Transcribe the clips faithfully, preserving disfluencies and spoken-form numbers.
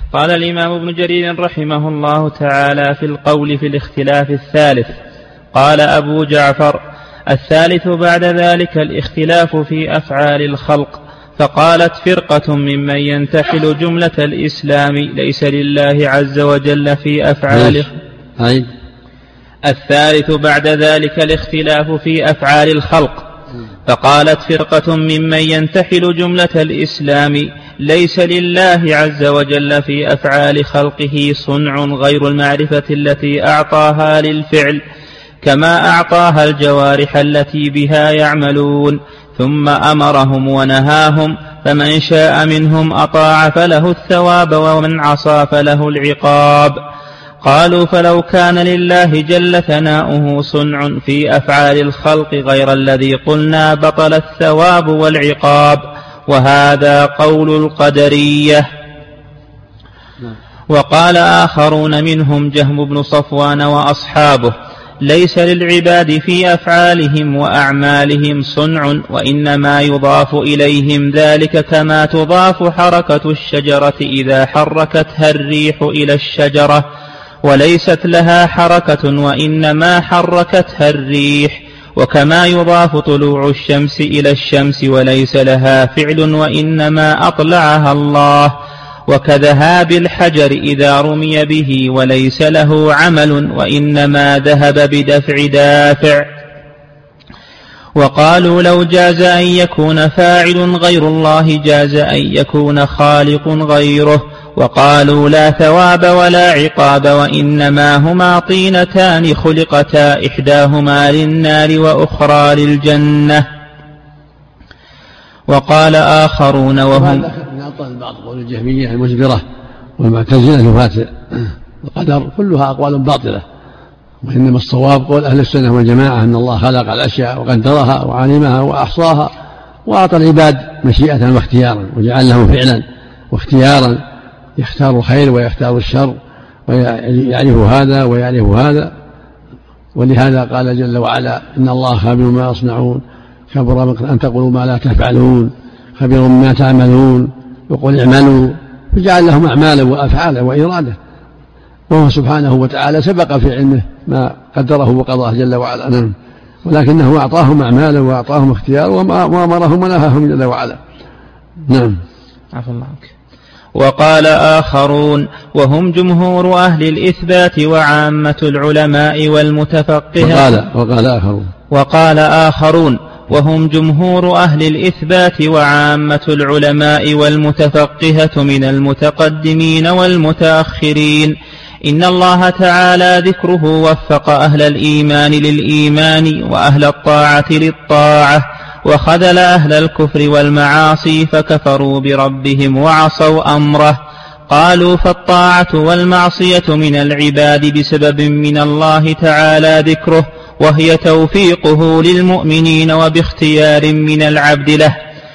قال الإمام ابن جرير رحمه الله تعالى في القول في الاختلاف الثالث: قال أبو جعفر: الثالث بعد ذلك الاختلاف في أفعال الخلق. فقالت فرقة ممن ينتحل جملة الإسلام: ليس لله عز وجل في أفعاله. الثالث بعد ذلك الاختلاف في أفعال الخلق. فقالت فرقة ممن ينتحل جملة الإسلام: ليس لله عز وجل في أفعال خلقه صنع غير المعرفة التي أعطاها للفعل، كما أعطاها الجوارح التي بها يعملون، ثم أمرهم ونهاهم، فمن شاء منهم أطاع فله الثواب، ومن عصى فله العقاب. قالوا: فلو كان لله جل ثناؤه صنع في أفعال الخلق غير الذي قلنا بطل الثواب والعقاب. وهذا قول القدرية. وقال آخرون منهم جهم بن صفوان وأصحابه: ليس للعباد في أفعالهم وأعمالهم صنع، وإنما يضاف إليهم ذلك كما تضاف حركة الشجرة إذا حركتها الريح إلى الشجرة، وليست لها حركة وإنما حركتها الريح، وكما يضاف طلوع الشمس إلى الشمس وليس لها فعل وإنما أطلعها الله، وكذهاب الحجر إذا رمي به وليس له عمل وإنما ذهب بدفع دافع. وقالوا: لو جاز أن يكون فاعل غير الله جاز أن يكون خالق غيره. وقالوا: لا ثواب ولا عقاب، وإنما هما طينتان خلقتا إحداهما للنار وأخرى للجنة. وقال آخرون وهم من بعض قول الجهمية المجبرة والمعتزلة نفاة القدر كلها أقوال باطلة، وإنما الصواب قول أهل السنة والجماعة أن الله خلق الأشياء وقدرها وعلمها وأحصاها وأعطى العباد مشيئة واختيارا، وجعل لهم فعلا واختيارا، يختار الخير ويختار الشر، ويعرف هذا ويعرف هذا. ولهذا قال جل وعلا: إن الله خبير ما يصنعون، كبر أن تقولوا ما لا تفعلون، خبير ما تعملون، يقول اعملوا، فجعل لهم أعمالا وأفعالا وإرادة، وهو سبحانه وتعالى سبق في علمه ما قدره وقضاه جل وعلا، نعم، ولكنه أعطاهم أعمالا وأعطاهم اختيار وأمرهم ونهاهم جل وعلا. نعم. عفو الله عنك. وقال آخرون وهم جمهور أهل الإثبات وعامة العلماء والمتفقهة. وقال, وقال آخرون وقال آخرون وهم جمهور أهل الإثبات وعامة العلماء والمتفقهة من المتقدمين والمتأخرين: إن الله تعالى ذكره وفق أهل الإيمان للإيمان وأهل الطاعة للطاعة، وخذل أهل الكفر والمعاصي فكفروا بربهم وعصوا أمره. قالوا: فالطاعة والمعصية من العباد بسبب من الله تعالى ذكره، وهي توفيقه للمؤمنين وباختيار من العبد له.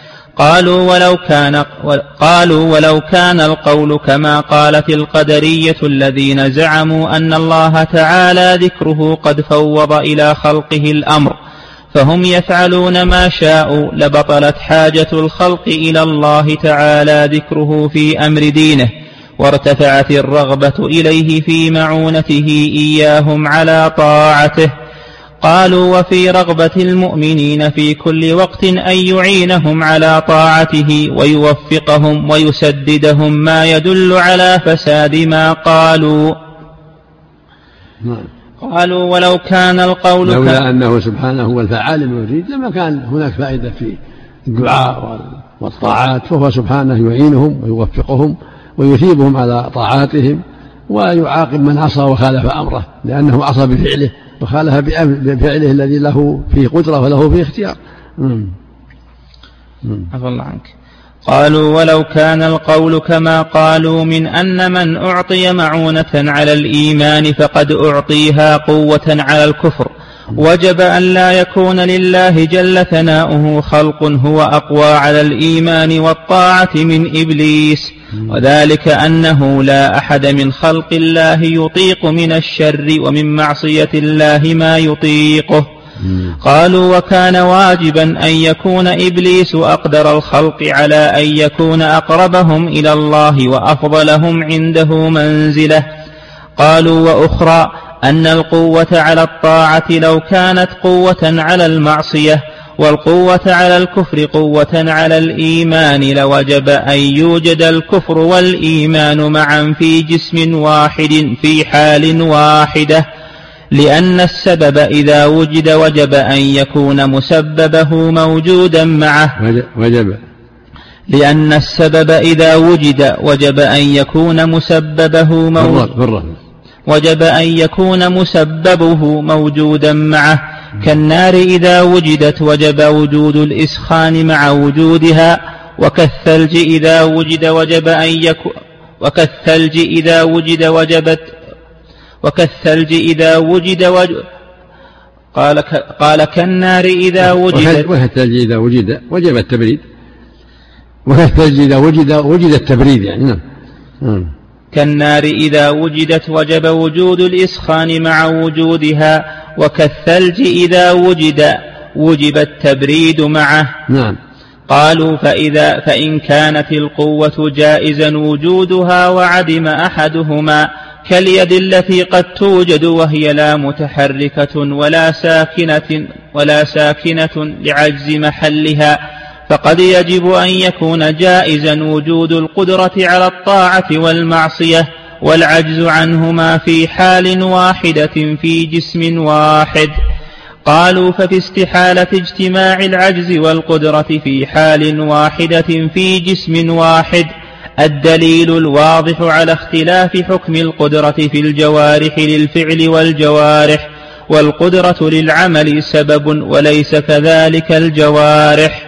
قالوا ولو كان, قالوا ولو كان القول كما قالت القدرية الذين زعموا أن الله تعالى ذكره قد فوض إلى خلقه الأمر، فهم يفعلون ما شاءوا، لبطلت حاجة الخلق إلى الله تعالى ذكره في أمر دينه، وارتفعت الرغبة إليه في معونته إياهم على طاعته. قالوا: وفي رغبة المؤمنين في كل وقت أن يعينهم على طاعته ويوفقهم ويسددهم ما يدل على فساد ما قالوا. قالوا: ولو كان القول لولا كان أنه سبحانه هو الفعال المريد لما كان هناك فائدة في الدعاء والطاعات، فهو سبحانه يعينهم ويوفقهم ويثيبهم على طاعاتهم، ويعاقب من عصى وخالف أمره، لأنه عصى بفعله وخالف بفعله الذي له فيه قدرة وله فيه اختيار. عفو الله عنك. قالوا: ولو كان القول كما قالوا من أن من أعطي معونة على الإيمان فقد أعطيها قوة على الكفر، وجب أن لا يكون لله جل ثناؤه خلق هو أقوى على الإيمان والطاعة من إبليس، وذلك أنه لا أحد من خلق الله يطيق من الشر ومن معصية الله ما يطيقه، قالوا وكان واجبا أن يكون إبليس أقدر الخلق على أن يكون أقربهم إلى الله وأفضلهم عنده منزلة. قالوا وأخرى أن القوة على الطاعة لو كانت قوة على المعصية والقوة على الكفر قوة على الإيمان لوجب أن يوجد الكفر والإيمان معا في جسم واحد في حال واحدة، لأن السبب إذا وجد وجب أن يكون مسببه موجودا معه وجب لأن السبب إذا وجد وجب أن يكون مسببه موجودا وجب أن يكون مسببه موجودا معه، كالنار إذا وجدت وجب وجود الإسخان مع وجودها، وكالثلج إذا وجد وجب أن يكون وكالثلج إذا وجد وجبت وكالثلج إذا وجد وجب قال ك... قال كالنار إذا وجدت وكالثلج إذا وجد وجب التبريد وكالثلج إذا وجد وجد التبريد يعني نعم. كالنار إذا وجدت وجب وجود الإسخان مع وجودها، وكالثلج إذا وجد وجب التبريد معه. نعم. قالوا فإذا فإن كانت القوة جائزا وجودها وعدم أحدهما كاليد التي قد توجد وهي لا متحركة ولا ساكنة ولا ساكنة لعجز محلها، فقد يجب أن يكون جائزا وجود القدرة على الطاعة والمعصية والعجز عنهما في حال واحدة في جسم واحد. قالوا ففي استحالة اجتماع العجز والقدرة في حال واحدة في جسم واحد الدليل الواضح على اختلاف حكم القدرة في الجوارح للفعل والجوارح، والقدرة للعمل سبب وليس كذلك الجوارح.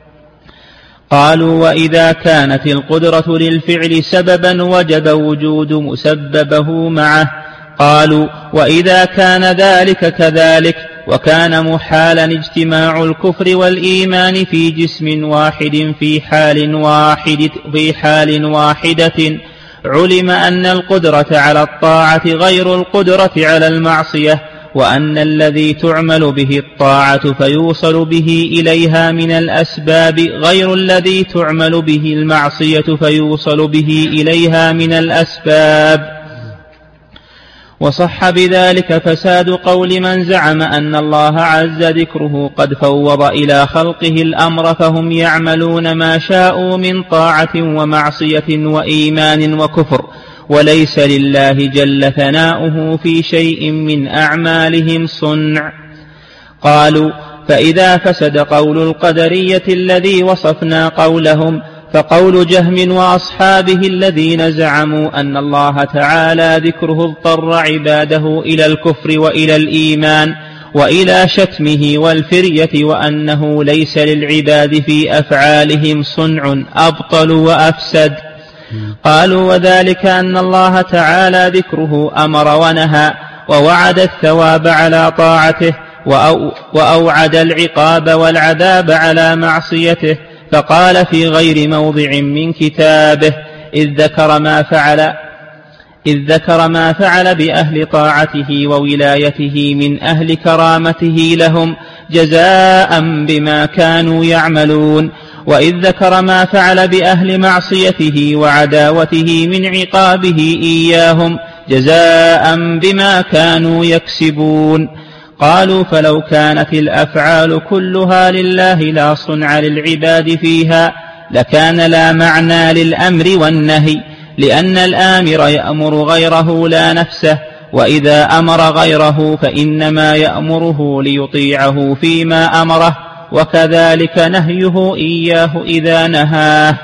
قالوا وإذا كانت القدرة للفعل سببا وجب وجود مسببه معه. قالوا وإذا كان ذلك كذلك وكان محالا اجتماع الكفر والإيمان في جسم واحد في حال واحد في حال واحدة علم أن القدرة على الطاعة غير القدرة على المعصية، وأن الذي تعمل به الطاعة فيوصل به إليها من الأسباب غير الذي تعمل به المعصية فيوصل به إليها من الأسباب. وصح بذلك فساد قول من زعم أن الله عز ذكره قد فوض إلى خلقه الأمر فهم يعملون ما شاءوا من طاعة ومعصية وإيمان وكفر، وليس لله جل ثناؤه في شيء من أعمالهم صنع. قالوا فإذا فسد قول القدرية الذي وصفنا قولهم فقول جهم وأصحابه الذين زعموا أن الله تعالى ذكره اضطر عباده إلى الكفر وإلى الإيمان وإلى شتمه والفرية، وأنه ليس للعباد في أفعالهم صنع أبطل وأفسد. قالوا وذلك أن الله تعالى ذكره أمر ونهى ووعد الثواب على طاعته وأو وأوعد العقاب والعذاب على معصيته، فقال في غير موضع من كتابه إذ ذكر ما فعل إذ ذكر ما فعل بأهل طاعته وولايته من أهل كرامته لهم جزاء بما كانوا يعملون، وإذ ذكر ما فعل بأهل معصيته وعداوته من عقابه إياهم جزاء بما كانوا يكسبون. قالوا فلو كانت الأفعال كلها لله لا صنع للعباد فيها لكان لا معنى للأمر والنهي، لأن الآمر يأمر غيره لا نفسه، وإذا أمر غيره فإنما يأمره ليطيعه فيما أمره، وكذلك نهيه إياه إذا نهاه.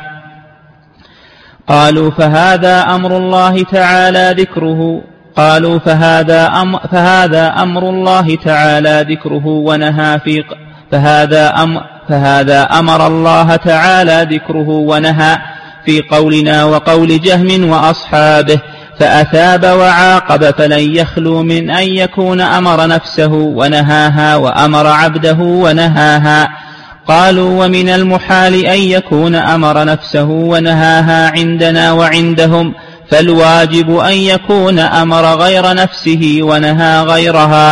قالوا فهذا أمر الله تعالى ذكره قالوا فهذا أمر, فهذا أمر الله تعالى ذكره ونهى في فهذا أمر فهذا أمر الله تعالى ذكره ونهى في قولنا وقول جهم وأصحابه، فأثاب وعاقب فلن يخلو من أن يكون أمر نفسه ونهاها وأمر عبده ونهاها. قالوا ومن المحال أن يكون أمر نفسه ونهاها عندنا وعندهم، فالواجب أن يكون أمر غير نفسه ونهى غيرها.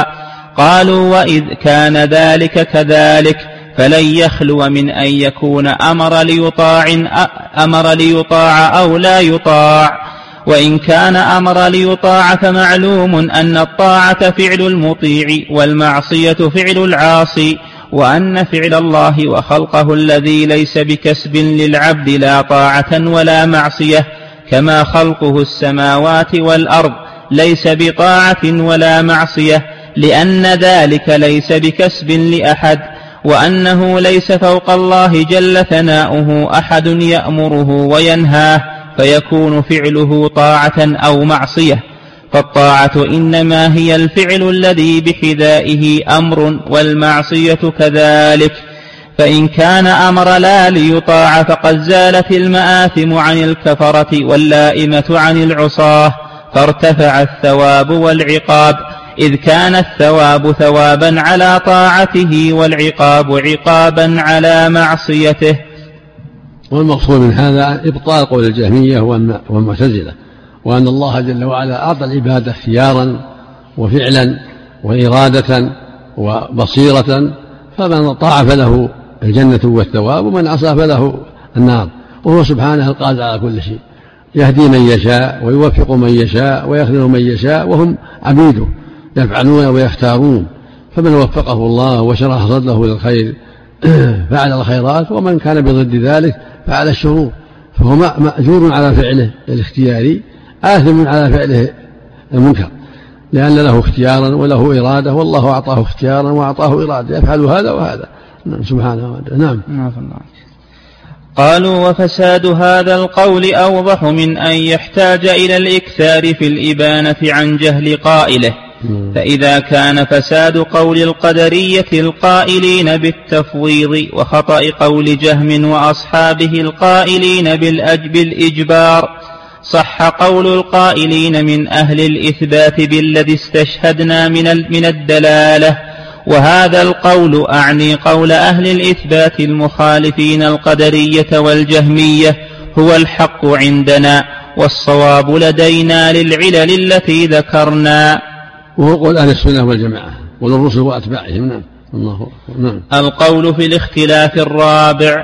قالوا وإذ كان ذلك كذلك فلن يخلو من أن يكون أمر ليطاع, أمر ليطاع أو لا يطاع. وإن كان أمر ليطاع فمعلوم أن الطاعة فعل المطيع والمعصية فعل العاصي، وأن فعل الله وخلقه الذي ليس بكسب للعبد لا طاعة ولا معصية، كما خلقه السماوات والأرض ليس بطاعة ولا معصية، لأن ذلك ليس بكسب لأحد، وأنه ليس فوق الله جل ثناؤه أحد يأمره وينهاه فيكون فعله طاعة أو معصية. فالطاعة إنما هي الفعل الذي بحذائه أمر، والمعصية كذلك. فإن كان أمر لا ليطاع فقد زالت المآثم عن الكفرة واللائمة عن العصاة، فارتفع الثواب والعقاب، إذ كان الثواب ثوابا على طاعته والعقاب عقابا على معصيته. والمقصود من هذا إبطال قول الجهمية والمعتزلة، وأن الله جل وعلا أعطى العبادة اختيارا وفعلا وإرادة وبصيرة، فمن طاع فله الجنة والثواب، ومن عصى فله النار، وهو سبحانه القادر على كل شيء، يهدي من يشاء ويوفق من يشاء ويخذل من يشاء، وهم عبيده يفعلون ويختارون. فمن وفقه الله وشرح صدره للخير فعل الخيرات، ومن كان بضد ذلك فعل الشرور، فهو مأجور على فعله الاختياري آثم على فعله المنكر، لأن له اختيارا وله إرادة، والله أعطاه اختيارا وأعطاه إرادة، يفعل هذا وهذا سبحانه وتعالى. نعم. قالوا وفساد هذا القول أوضح من أن يحتاج إلى الإكثار في الإبانة عن جهل قائله. فإذا كان فساد قول القدرية القائلين بالتفويض وخطأ قول جهم وأصحابه القائلين بالإجبار، صح قول القائلين من أهل الإثبات بالذي استشهدنا من الدلالة. وهذا القول أعني قول أهل الإثبات المخالفين القدرية والجهمية هو الحق عندنا، والصواب لدينا للعلل التي ذكرنا. وهو قول أهل السنة والجماعة والرسل وأتباعهم. نعم. الله. نعم. القول في الاختلاف الرابع.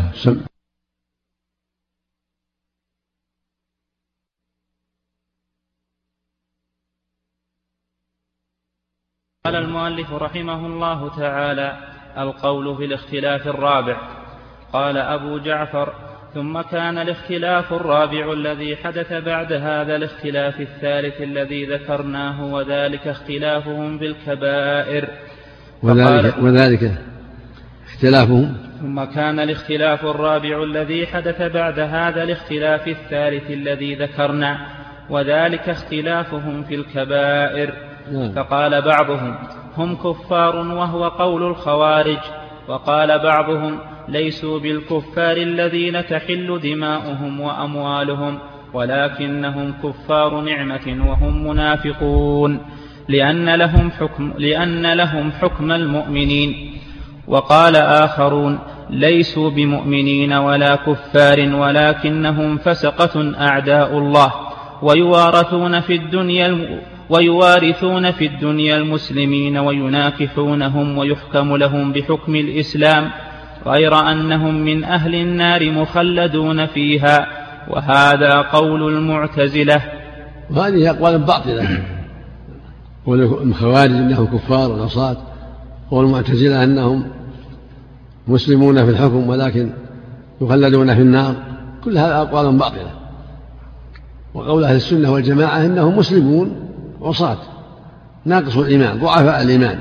قال المؤلف رحمه الله تعالى: القول في الاختلاف الرابع. قال أبو جعفر: ثم كان الاختلاف الرابع الذي حدث بعد هذا الاختلاف الثالث الذي ذكرناه، وذلك اختلافهم في الكبائر. وذلك, وذلك اختلافهم ثم كان الاختلاف الرابع الذي حدث بعد هذا الاختلاف الثالث الذي ذكرنا، وذلك اختلافهم في الكبائر. فقال بعضهم: هم كفار، وهو قول الخوارج. وقال بعضهم: ليسوا بالكفار الذين تحل دماؤهم وأموالهم، ولكنهم كفار نعمة وهم منافقون، لأن لهم حكم, لأن لهم حكم المؤمنين. وقال آخرون: ليسوا بمؤمنين ولا كفار، ولكنهم فسقة أعداء الله، ويوارثون في الدنيا ويوارثون في الدنيا المسلمين ويناكحونهم ويحكم لهم بحكم الإسلام، غير أنهم من أهل النار مخلدون فيها. وهذا قول المعتزلة. وهذه أقوال باطلة، والخوارج أنهم كفار ونصارى، والمعتزلة أنهم مسلمون في الحكم ولكن يخلدون في النار، كل هذا أقوال باطلة. وقول أهل السنة والجماعة إنهم مسلمون عصاة ناقصوا الإيمان ضعفاء الإيمان،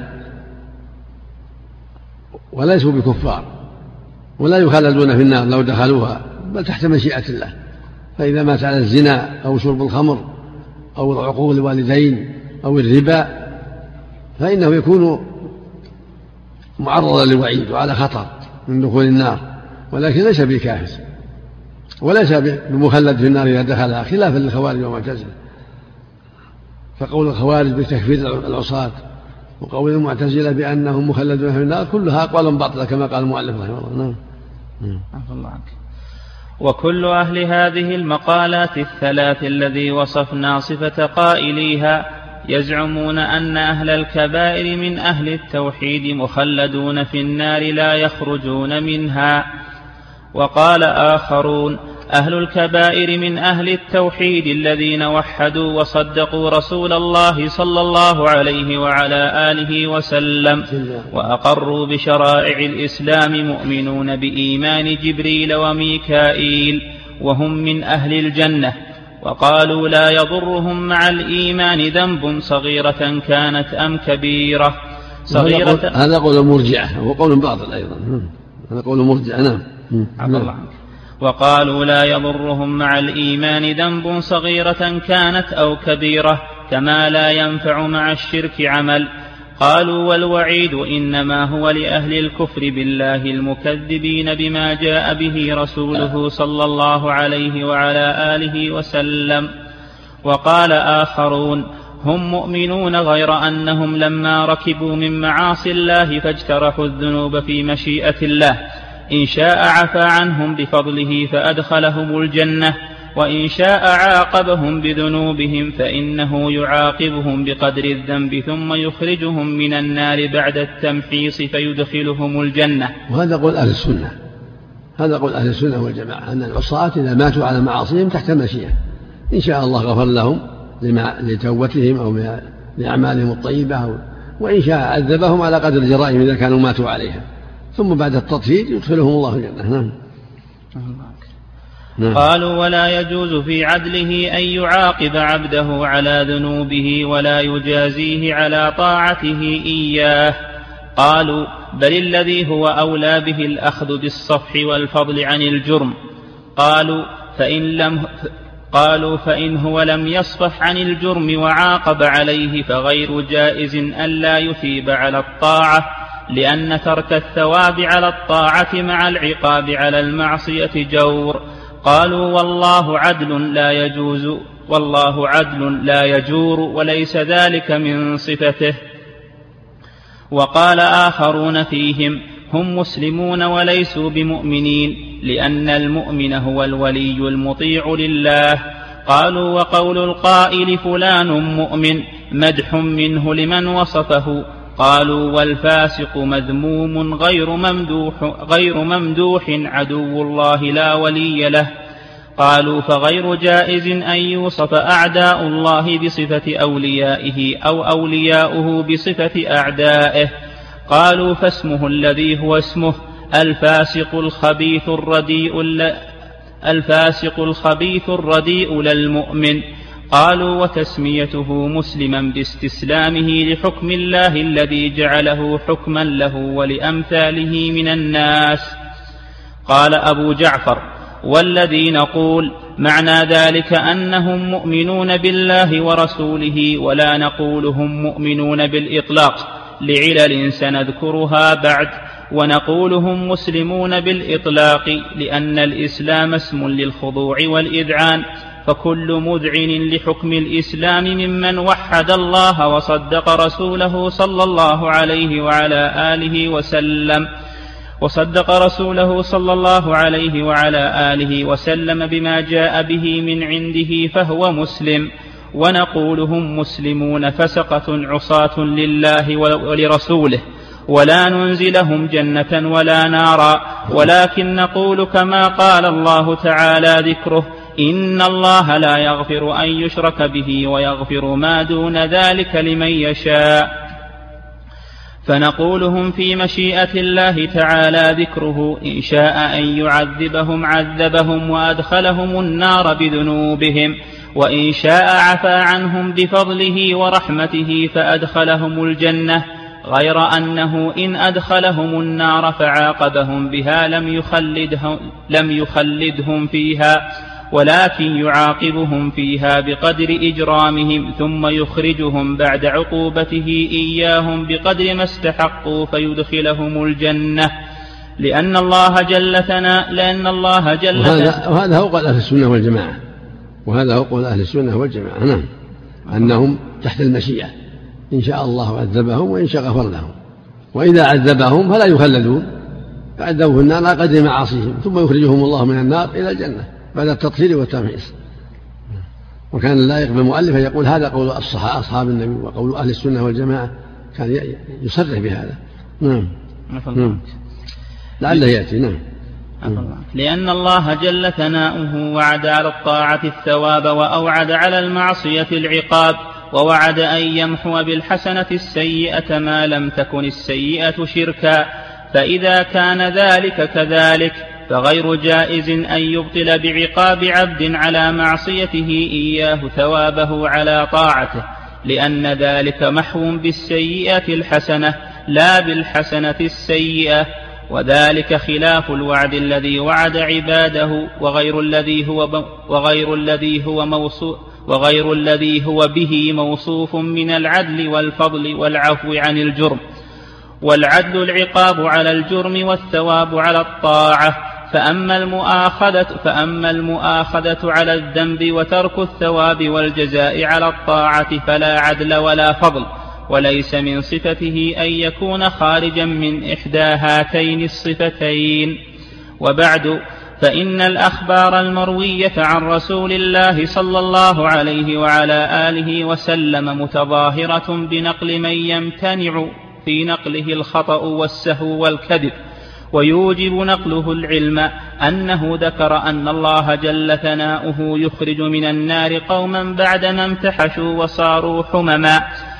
وليسوا بكفار، ولا يخلدون في النار لو دخلوها، بل تحت مشيئة الله. فإذا مات على الزنا أو شرب الخمر أو عقوق الوالدين أو الربا فإنه يكون معرضا للوعيد وعلى خطر من دخول النار، ولكن ليس بكافر وليس بمخلد في النار إذا دخلها، خلافا للخوارج والمعتزلة. فقول الخوارج بتكفير العصاة وقول المعتزلة بأنهم مخلدون في النار كلها أقوال باطلة كما قال المؤلف رحمه الله. نعم. الله عنك. وكل أهل هذه المقالات الثلاث الذي وصفنا صفة قائليها يزعمون أن أهل الكبائر من أهل التوحيد مخلدون في النار لا يخرجون منها. وقال آخرون: أهل الكبائر من أهل التوحيد الذين وحدوا وصدقوا رسول الله صلى الله عليه وعلى آله وسلم وأقروا بشرائع الإسلام مؤمنون بإيمان جبريل وميكائيل وهم من أهل الجنة. وقالوا لا يضرهم مع الإيمان ذنب صغيرة كانت أم كبيرة. صغيرة هذا قول المرجئة وقول باطل أيضا. هذا قول المرجئة. نعم. عبد الله. وقالوا لا يضرهم مع الإيمان ذنب صغيرة كانت أو كبيرة كما لا ينفع مع الشرك عمل. قالوا والوعيد إنما هو لأهل الكفر بالله المكذبين بما جاء به رسوله صلى الله عليه وعلى آله وسلم. وقال آخرون: هم مؤمنون غير أنهم لما ركبوا من معاصي الله فاجترحوا الذنوب في مشيئة الله، إن شاء عفى عنهم بفضله فأدخلهم الجنة، وإن شاء عاقبهم بذنوبهم فإنه يعاقبهم بقدر الذنب ثم يخرجهم من النار بعد التمحيص فيدخلهم الجنة. وهذا قول أهل السنة، هذا قول أهل السنة والجماعة، أن العصاة إذا ماتوا على معاصيهم تحت المشيئة إن شاء الله غفر لهم لتوبتهم أو لأعمالهم الطيبة، وإن شاء عذبهم على قدر جرائهم إذا كانوا ماتوا عليها، ثم بعد التطهير يدخلهم الله الجنة. نعم. نعم. قالوا ولا يجوز في عدله أن يعاقب عبده على ذنوبه ولا يجازيه على طاعته إياه. قالوا بل الذي هو أولى به الأخذ بالصفح والفضل عن الجرم. قالوا فإن لم قالوا فإن هو لم يصفح عن الجرم وعاقب عليه فغير جائز ألا يثيب على الطاعة، لأن ترك الثواب على الطاعة مع العقاب على المعصية جور. قالوا والله عدل لا يجوز والله عدل لا يجور وليس ذلك من صفته. وقال آخرون فيهم: هم مسلمون وليسوا بمؤمنين، لأن المؤمن هو الولي المطيع لله. قالوا وقول القائل فلان مؤمن مدح منه لمن وصفه. قالوا والفاسق مذموم غير ممدوح, غير ممدوح عدو الله لا ولي له. قالوا فغير جائز أن يوصف أعداء الله بصفة أوليائه أو أولياؤه بصفة أعدائه. قالوا فاسمه الذي هو اسمه الفاسق الخبيث الرديء الفاسق الخبيث الرديء للمؤمن. قالوا وتسميته مسلما باستسلامه لحكم الله الذي جعله حكما له ولأمثاله من الناس. قال أبو جعفر: والذي نقول معنى ذلك أنهم مؤمنون بالله ورسوله، ولا نقول هم مؤمنون بالإطلاق لعلل سنذكرها بعد، ونقول هم مسلمون بالإطلاق لأن الإسلام اسم للخضوع والإذعان، فكل مذعن لحكم الإسلام ممن وحد الله وصدق رسوله صلى الله عليه وعلى آله وسلم وصدق رسوله صلى الله عليه وعلى آله وسلم بما جاء به من عنده فهو مسلم. ونقول هم مسلمون فسقة عصاة لله ولرسوله، ولا ننزلهم جنة ولا نارا، ولكن نقول كما قال الله تعالى ذكره: إن الله لا يغفر أن يشرك به ويغفر ما دون ذلك لمن يشاء. فنقول هم في مشيئة الله تعالى ذكره، إن شاء أن يعذبهم عذبهم وأدخلهم النار بذنوبهم، وإن شاء عفى عنهم بفضله ورحمته فأدخلهم الجنة، غير أنه إن أدخلهم النار فعاقبهم بها لم يخلدهم, لم يخلدهم فيها، ولكن يعاقبهم فيها بقدر إجرامهم ثم يخرجهم بعد عقوبته إياهم بقدر ما استحقوا فيدخلهم الجنة، لأن الله جل ثناء لأن الله جل وهذا, وهذا هو قول أهل السنة والجماعة وهذا هو قول أهل السنة والجماعة نعم، أنهم تحت المشيئة، إن شاء الله عذبهم وإن شاء غفر لهم، وإذا عذبهم فلا يخلدون، فعذبوا في النار على قدر معاصيهم ثم يخرجهم الله من النار إلى الجنة بعد التطهير والتمحيص. وكان اللائق بالمؤلف يقول هذا قول الصحابة أصحاب النبي وقول أهل السنة والجماعة، كان يصرح بهذا. نعم نعم لعله يأتي. نعم لأن الله جل ثناؤه وعد على الطاعة الثواب وأوعد على المعصية العقاب، ووعد أن يمحو بالحسنة السيئة ما لم تكن السيئة شركا، فإذا كان ذلك كذلك فغير جائز أن يبطل بعقاب عبد على معصيته إياه ثوابه على طاعته، لأن ذلك محو بالسيئة الحسنة لا بالحسنة السيئة، وذلك خلاف الوعد الذي وعد عباده وغير الذي هو وغير الذي هو موصوف وغير الذي هو به موصوف من العدل والفضل والعفو عن الجرم. والعدل العقاب على الجرم والثواب على الطاعة، فأما المؤاخذة, فأما المؤاخذة على الذنب وترك الثواب والجزاء على الطاعة فلا عدل ولا فضل، وليس من صفته أن يكون خارجا من إحدى هاتين الصفتين. وبعد، فإن الأخبار المروية عن رسول الله صلى الله عليه وعلى آله وسلم متظاهرة بنقل من يمتنع في نقله الخطأ والسهو والكذب، ويوجب نقله العلم أنه ذكر أن الله جل ثناؤه يخرج من النار قوما بعدما امتحشوا وصاروا حمما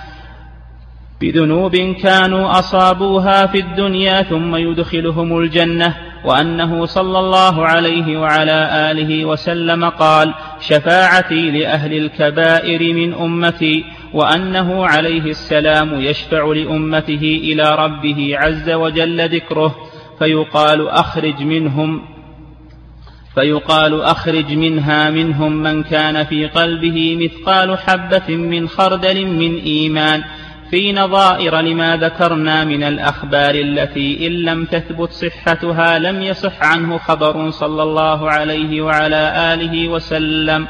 بذنوب كانوا أصابوها في الدنيا ثم يدخلهم الجنة، وأنه صلى الله عليه وعلى آله وسلم قال: شفاعتي لأهل الكبائر من أمتي، وأنه عليه السلام يشفع لأمته إلى ربه عز وجل ذكره، فيقال أخرج منهم فيقال أخرج منها منهم من كان في قلبه مثقال حبة من خردل من إيمان، في نظائر لما ذكرنا من الأخبار التي إن لم تثبت صحتها لم يصح عنه خبر صلى الله عليه وعلى آله وسلم.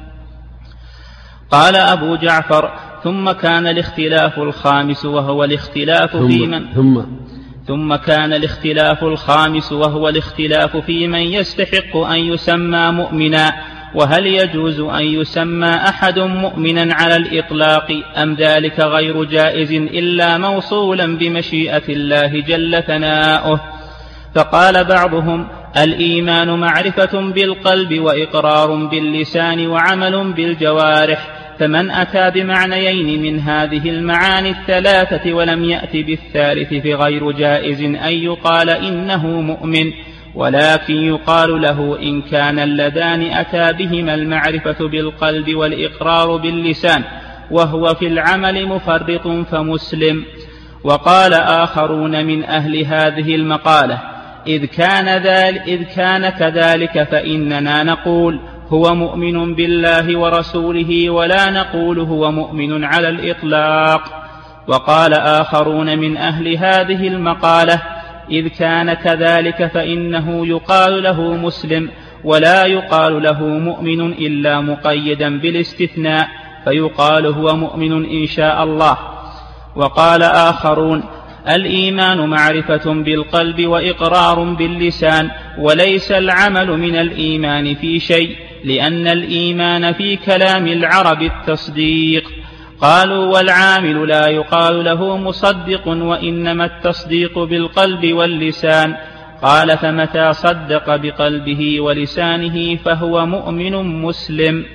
قال أبو جعفر: ثم كان الاختلاف الخامس وهو الاختلاف في من ثم ثم كان الاختلاف الخامس وهو الاختلاف في من يستحق أن يسمى مؤمنا، وهل يجوز أن يسمى أحد مؤمنا على الإطلاق أم ذلك غير جائز إلا موصولا بمشيئة الله جل ثناؤه. فقال بعضهم: الإيمان معرفة بالقلب وإقرار باللسان وعمل بالجوارح، فمن أتى بمعنيين من هذه المعاني الثلاثة ولم يأت بالثالث فغير جائز أن يقال إنه مؤمن، ولكن يقال له إن كان اللذان أتى بهما المعرفة بالقلب والإقرار باللسان وهو في العمل مفرط فمسلم. وقال آخرون من أهل هذه المقالة: إذ كان, ذلك إذ كان كذلك فإننا نقول هو مؤمن بالله ورسوله ولا نقول هو مؤمن على الإطلاق. وقال آخرون من أهل هذه المقالة: إذ كان كذلك فإنه يقال له مسلم ولا يقال له مؤمن إلا مقيدا بالاستثناء، فيقال هو مؤمن إن شاء الله. وقال آخرون: الإيمان معرفة بالقلب وإقرار باللسان، وليس العمل من الإيمان في شيء، لأن الإيمان في كلام العرب التصديق. قالوا: والعامل لا يقال له مصدق وإنما التصديق بالقلب واللسان. قال: فمتى صدق بقلبه ولسانه فهو مؤمن مسلم.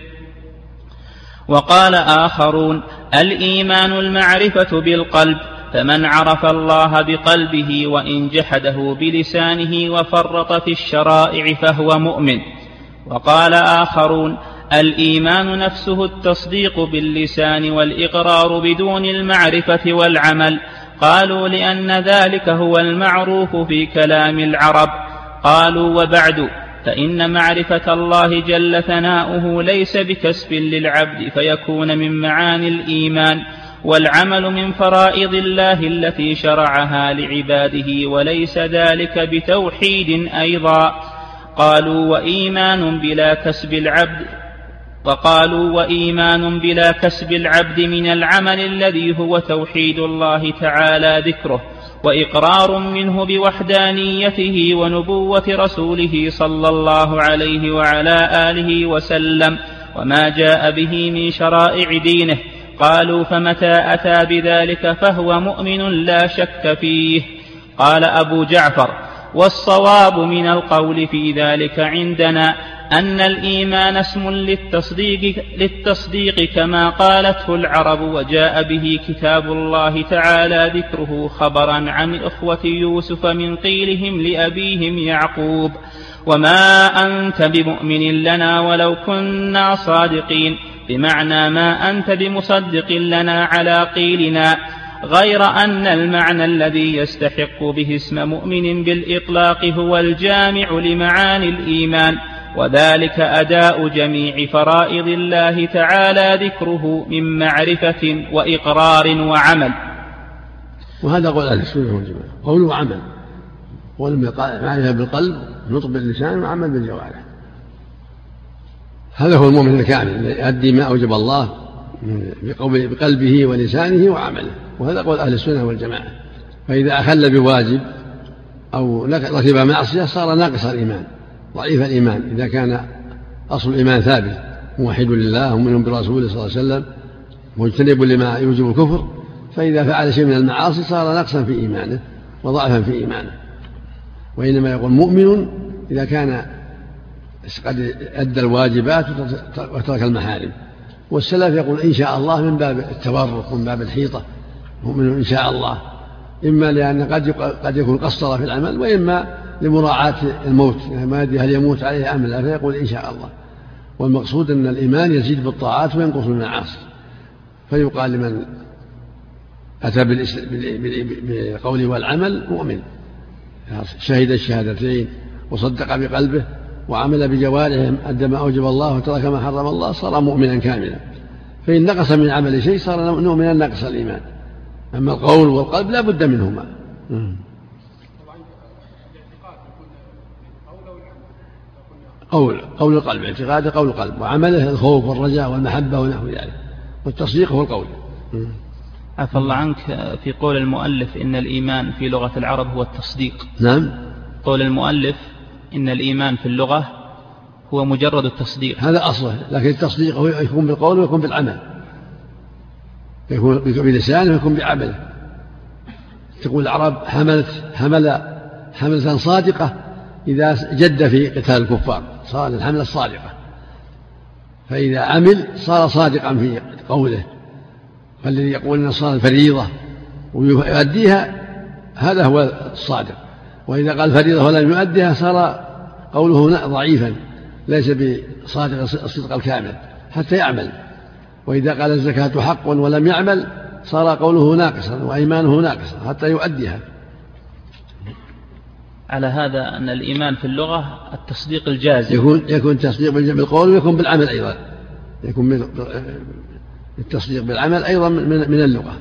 وقال آخرون: الإيمان المعرفة بالقلب، فمن عرف الله بقلبه وإن جحده بلسانه وفرط في الشرائع فهو مؤمن. وقال آخرون: الإيمان نفسه التصديق باللسان والإقرار بدون المعرفة والعمل. قالوا: لأن ذلك هو المعروف في كلام العرب. قالوا: وبعد، فإن معرفة الله جل ثناؤه ليس بكسب للعبد فيكون من معاني الإيمان، والعمل من فرائض الله التي شرعها لعباده، وليس ذلك بتوحيد أيضا. قالوا: وإيمان بلا كسب العبد وقالوا وإيمان بلا كسب العبد من العمل الذي هو توحيد الله تعالى ذكره، وإقرار منه بوحدانيته ونبوة رسوله صلى الله عليه وعلى آله وسلم، وما جاء به من شرائع دينه. قالوا فمتى أتى بذلك فهو مؤمن لا شك فيه. قال أبو جعفر: والصواب من القول في ذلك عندنا أن الإيمان اسم للتصديق, للتصديق كما قالته العرب، وجاء به كتاب الله تعالى ذكره خبرا عن إخوة يوسف من قيلهم لأبيهم يعقوب: وما أنت بمؤمن لنا ولو كنا صادقين، بمعنى ما أنت بمصدق لنا على قيلنا، غير أن المعنى الذي يستحق به اسم مؤمن بالإطلاق هو الجامع لمعاني الإيمان، وذلك أداء جميع فرائض الله تعالى ذكره من معرفة وإقرار وعمل. وهذا قول أهل السنة والجماعة، قول وعمل، معرفة بالقلب، نطق باللسان، وعمل بالجوارح. هذا هو المؤمن الكامل يؤدي ما أوجب الله بقلبه ولسانه وعمله، وهذا قول أهل السنة والجماعة. فإذا أخل بواجب أو ركب معصية صار ناقص الإيمان، ضعيف الإيمان. إذا كان أصل الإيمان ثابت، موحد لله ومؤمن برسوله صلى الله عليه وسلم مجتنب لما يوجب الكفر، فإذا فعل شيء من المعاصي صار نقصا في إيمانه وضعفا في إيمانه. وإنما يقول مؤمن إذا كان قد أدى الواجبات وترك المحارم. والسلف يقول إن شاء الله من باب التبرك، من باب الحيطة، مؤمن إن شاء الله، إما لأن قد قد يكون قصر في العمل، وإما لمراعاة الموت، ما يدري هل يموت عليه أم لا، فيقول إن شاء الله. والمقصود أن الإيمان يزيد بالطاعات وينقص بالمعاصي. فيقال لمن أتى بالقول والعمل مؤمن، شهد الشهادتين وصدق بقلبه وعمل بجوارحه، أدى ما أوجب الله وترك ما حرم الله، صار مؤمنا كاملا. فإن نقص من عمل شيء صار مؤمنا نقص الإيمان. أما القول والقلب لا بد منهما. قول قول القلب، اعتقاد قول القلب، وعمله الخوف والرجاء والمحبة ونحو ذلك، والتصديق هو القول. عفى الله عنك، في قول المؤلف إن الإيمان في لغة العرب هو التصديق. نعم، قول المؤلف إن الإيمان في اللغة هو مجرد التصديق، هذا أصله، لكن التصديق هو يكون بالقول ويكون بالعمل، يكون بلسانه ويكون بعمله. تقول العرب حملت حمل حملة صادقة إذا جد في قتال الكفار، صار الحملة الصادقة. فإذا عمل صار صادقا في قوله. فالذي يقول إن الصلاة فريضة ويؤديها هذا هو الصادق، وإذا قال فريضة ولم يؤديها صار قوله ضعيفا، ليس بصادق الصدق الكامل حتى يعمل. وإذا قال الزكاة حق ولم يعمل صار قوله ناقصا وإيمانه ناقصا حتى يؤديها. على هذا أن الإيمان في اللغة التصديق الجازم، يكون يكون التصديق بالقول ويكون بالعمل أيضا، يكون التصديق بالعمل أيضا من اللغة.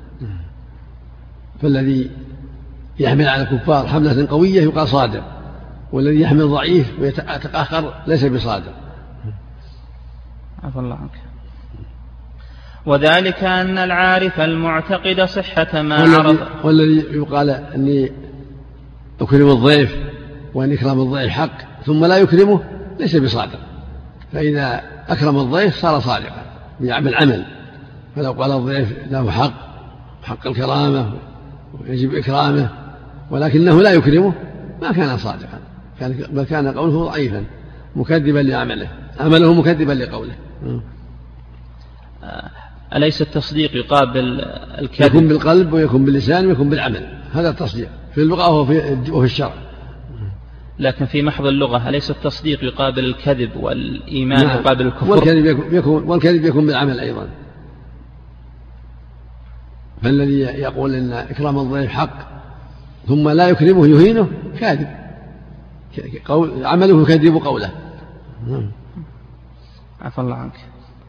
فالذي يحمل على الكفار حملة قوية يقال صادق، والذي يحمل ضعيف ويتأخر ليس بصادق. عفى الله عنك. وذلك أن العارف المعتقد صحة ما عرف. والذي يقال أني أكرم الضيف وأن إكرام الضيف حق ثم لا يكرمه ليس بصادق. فإذا أكرم الضيف صار صادقا يعمل عمل. فلو قال الضيف له حق حق الكرامة ويجب إكرامه ولكنه لا يكرمه ما كان صادقا، بل كان قوله ضعيفا مكذبا لعمله، عمله مكذبا لقوله. أليس التصديق يقابل الكذب؟ يكون بالقلب ويكون باللسان ويكون بالعمل، هذا التصديق في اللغة وفي, وفي الشرع. لكن في محض اللغة أليس التصديق يقابل الكذب والإيمان نعم. يقابل الكفر؟ والكذب يكون, والكذب يكون بالعمل أيضا. فالذي يقول إن إكرام الضيف حق ثم لا يكرمه يهينه كاذب، قول عمله يكذب قوله. عفى الله عنك.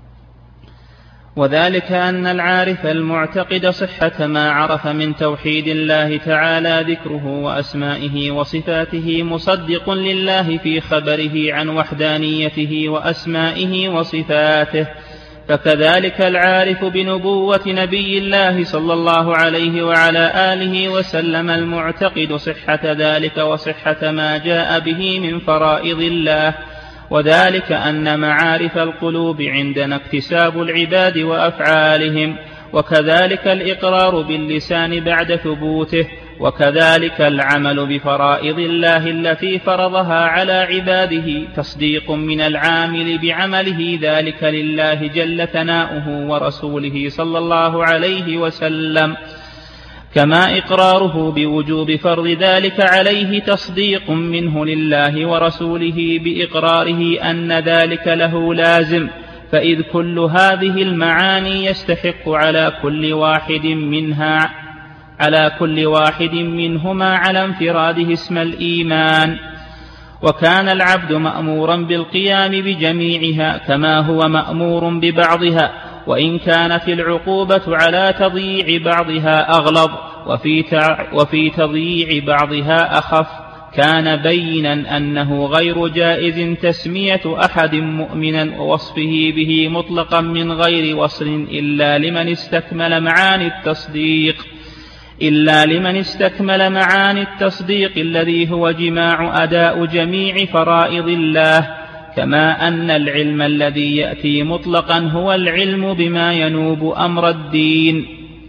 وذلك أن العارف المعتقد صحة ما عرف من توحيد الله تعالى ذكره وأسمائه وصفاته مصدق لله في خبره عن وحدانيته وأسمائه وصفاته، فكذلك العارف بنبوة نبي الله صلى الله عليه وعلى آله وسلم المعتقد صحة ذلك وصحة ما جاء به من فرائض الله وذلك أن معارف القلوب عندنا اكتساب العباد وأفعالهم، وكذلك الإقرار باللسان بعد ثبوته، وكذلك العمل بفرائض الله التي فرضها على عباده تصديق من العامل بعمله ذلك لله جل ثناؤه ورسوله صلى الله عليه وسلم، كما إقراره بوجوب فرض ذلك عليه تصديق منه لله ورسوله بإقراره أن ذلك له لازم. فإذ كل هذه المعاني يستحق على كل واحد منها على كل واحد منهما على انفراده اسم الإيمان. وكان العبد مأمورا بالقيام بجميعها كما هو مأمور ببعضها، وإن كانت العقوبة على تضييع بعضها أغلظ وفي, وفي تضييع بعضها أخف، كان بينا أنه غير جائز تسمية أحد مؤمنا ووصفه به مطلقا من غير وصل إلا لمن استكمل معاني التصديق إلا لمن استكمل معاني التصديق الذي هو جماع أداء جميع فرائض الله، كما أن العلم الذي يأتي مطلقا هو العلم بما ينوب أمر الدين.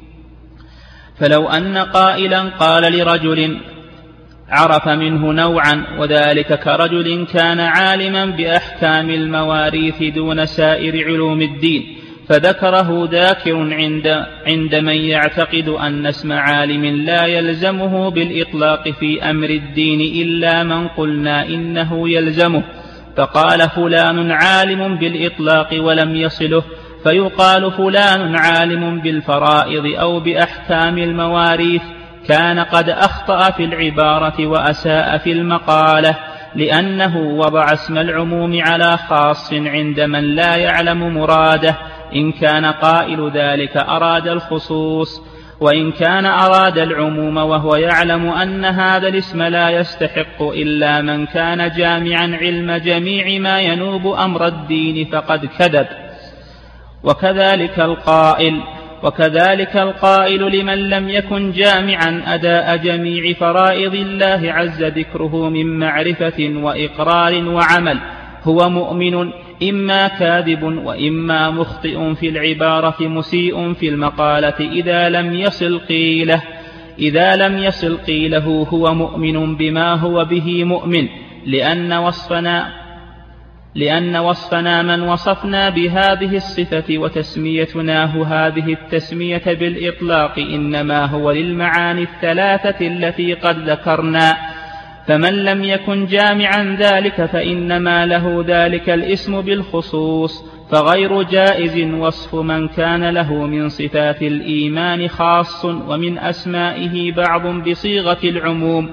فلو أن قائلا قال لرجل عرف منه نوعا، وذلك كرجل كان عالما بأحكام المواريث دون سائر علوم الدين، فذكره ذاكر عند, عند من يعتقد أن اسم عالم لا يلزمه بالإطلاق في أمر الدين إلا من قلنا إنه يلزمه، فقال فلان عالم بالإطلاق ولم يصله، فيقال فلان عالم بالفرائض أو بأحكام المواريث، كان قد أخطأ في العبارة وأساء في المقالة، لأنه وضع اسم العموم على خاص عند من لا يعلم مراده، إن كان قائل ذلك أراد الخصوص، وإن كان أراد العموم وهو يعلم أن هذا الاسم لا يستحق إلا من كان جامعا علم جميع ما ينوب أمر الدين فقد كذب. وكذلك القائل وكذلك القائل لمن لم يكن جامعا أداء جميع فرائض الله عز ذكره من معرفة وإقرار وعمل، هو مؤمن إما كاذب وإما مخطئ في العبارة مسيء في المقالة إذا لم يصل قيله إذا لم يصل قيله هو مؤمن بما هو به مؤمن، لأن وصفنا لأن وصفنا من وصفنا بهذه الصفة وتسميتناه هذه التسمية بالإطلاق إنما هو للمعاني الثلاثة التي قد ذكرنا، فمن لم يكن جامعا ذلك فإنما له ذلك الاسم بالخصوص، فغير جائز وصف من كان له من صفات الإيمان خاص ومن أسمائه بعض بصيغة العموم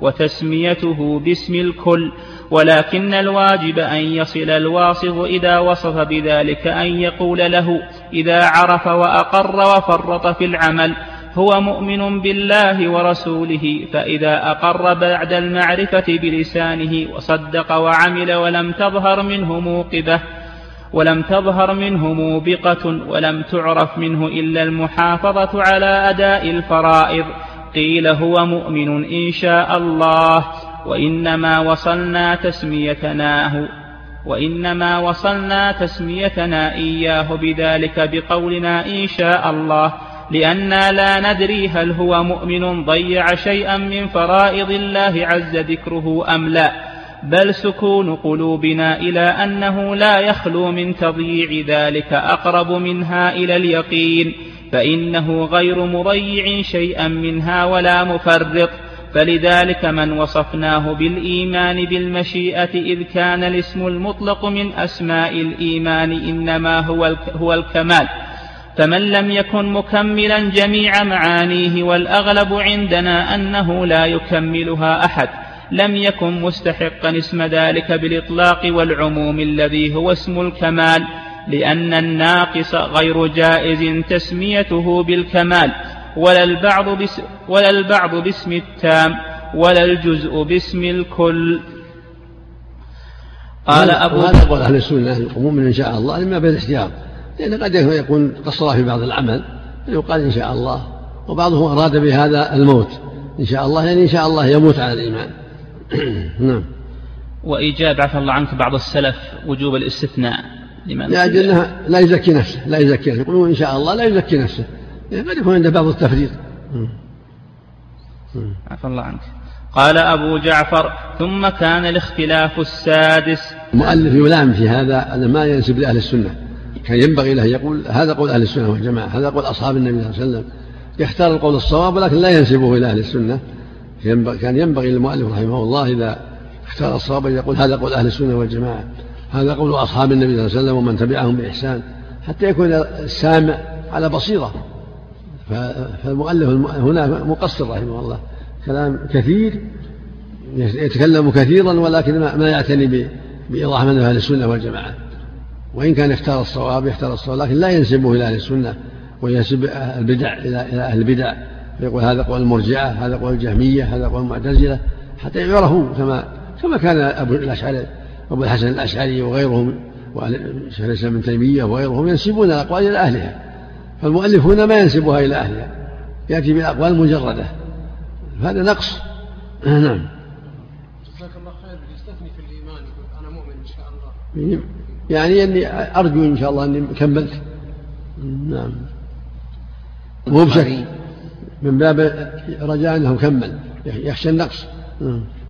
وتسميته باسم الكل، ولكن الواجب أن يصل الواصف إذا وصف بذلك أن يقول له إذا عرف وأقر وفرط في العمل هو مؤمن بالله ورسوله، فإذا أقر بعد المعرفة بلسانه وصدق وعمل ولم تظهر منه موقبة ولم تظهر منه موبقة ولم تعرف منه إلا المحافظة على أداء الفرائض، قيل هو مؤمن إن شاء الله. وإنما وصلنا تسميتناه وإنما وصلنا تسميتنا إياه بذلك بقولنا إن شاء الله، لأننا لا ندري هل هو مؤمن ضيع شيئا من فرائض الله عز ذكره أم لا، بل سكون قلوبنا إلى أنه لا يخلو من تضييع ذلك أقرب منها إلى اليقين، فإنه غير مضيع شيئا منها ولا مفرط. فلذلك من وصفناه بالإيمان بالمشيئة إذ كان الاسم المطلق من أسماء الإيمان إنما هو هو الكمال، فمن لم يكن مكملا جميع معانيه والأغلب عندنا أنه لا يكملها أحد لم يكن مستحقا اسم ذلك بالإطلاق والعموم الذي هو اسم الكمال، لأن الناقص غير جائز تسميته بالكمال، ولا البعض, بس ولا البعض باسم التام ولا الجزء باسم الكل. قال أبو هذا قول أهل السنة المؤمن إن شاء الله إما بالاحتياط، لأن قد يكون قصر في بعض العمل يقال إن شاء الله، وبعضهم أراد بهذا الموت إن شاء الله، يعني إن شاء الله يموت على الإيمان. نعم. وإيجاب عفى الله عنك بعض السلف وجوب الاستثناء لأجلها لا يزكي نفسه لا يزكي نفسه يقولون إن شاء الله لا يزكي نفسه يعني قد يكون عنده بعض التفريط. عفى الله عنك. قال أبو جعفر ثم كان الاختلاف السادس. المؤلف يلام في هذا أن ما ينسب لأهل السنة، كان ينبغي له يقول هذا قول أهل السنة والجماعة، هذا قول أصحاب النبي صلى الله عليه وسلم، يختار القول الصواب ولكن لا ينسبه إلى أهل السنة. كان ينبغي للمؤلف رحمه الله إذا اختار الصواب يقول هذا قول أهل السنة والجماعة، هذا قول أصحاب النبي صلى الله عليه وسلم ومن تبعهم بإحسان، حتى يكون السامع على بصيرة. فالمؤلف هنا مقصر رحمه الله، كلام كثير يتكلم كثيرا ولكن ما يعتني بإيضاح مذهب أهل السنة والجماعة، وإن كان اختار الصواب يختار الصواب لكن لا ينسبه إلى أهل السنة وينسب البدع إلى أهل البدع، فيقول هذا قول المرجعة، هذا قول الجهمية، هذا قول المعتزلة، حتى يعرفوا كما كما كان أبو الأشعري أبو الحسن الأشعري وغيرهم وشيخ الإسلام ابن تيمية وغيرهم ينسبون الأقوال إلى أهلها، فالمؤلف هنا ما ينسبها إلى أهلها، يأتي بالأقوال مجردة، هذا نقص. نعم. جزاك الله خير. يستثني في الإيمان يقول أنا مؤمن إن شاء الله، يعني أني أرجو إن شاء الله أني كملت. نعم. مو بشك من باب رجاء أنه كمل، يخشى النقص.